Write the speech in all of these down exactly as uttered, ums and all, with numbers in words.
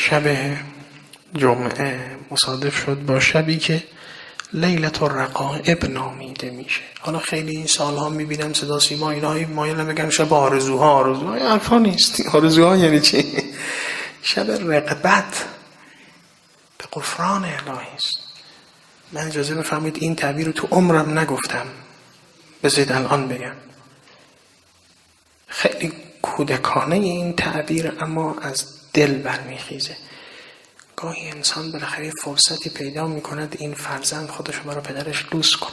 شب جمعه مصادف شد با شبی که لیلة الرقائب نامیده میشه. حالا خیلی این سالها میبینم صدا سیما اینایی مایل بگن شب آرزوها. آرزوها این حرفا نیست. آرزوها یعنی چی؟ شب رغبت به غفران الهی است. من اجازه بفرمایید این تعبیر رو تو عمرم نگفتم، بذارید الان بگم. خیلی کودکانه این تعبیر، اما از دل برمیخیزه. گاهی انسان بالاخره فرصتی پیدا میکند این فرزند خودش رو برای پدرش لوس کنه،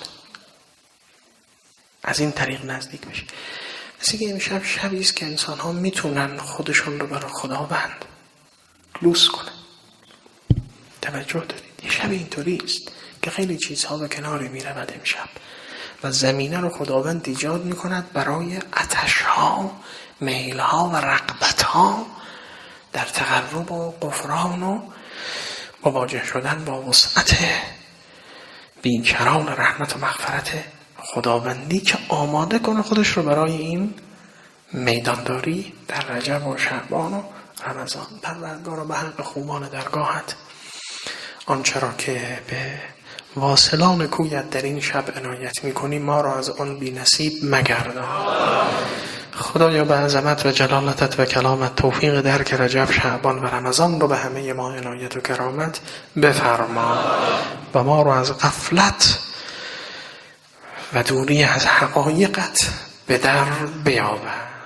از این طریق نزدیک بشه. مثل که امشب شبی است که انسان ها میتونن خودشون رو برای خداوند لوس کنن. توجه دارید؟ یه شب اینطوری است که خیلی چیزها به کناری میرود امشب و زمینه رو خداوند ایجاد میکند برای آتش‌ها، میل‌ها و رغبت‌ها در تقرب و غفران و مواجه شدن با وسعت بیکران رحمت و مغفرت خداوندی که آماده کنه خودش رو برای این میدانداری در رجب و شعبان و رمضان. پروردگارا به حق خوبان درگاهت آنچه را که به واصلان کویت در این شب عنایت میکنی ما را از آن بی نصیب مگردان. خدایا به عظمت و جلالتت و کلامت توفیق درک رجب، شعبان و رمضان رو به همه ما عنایت و کرامت بفرما و ما رو از غفلت و دوری از حقایقت به در بیاور.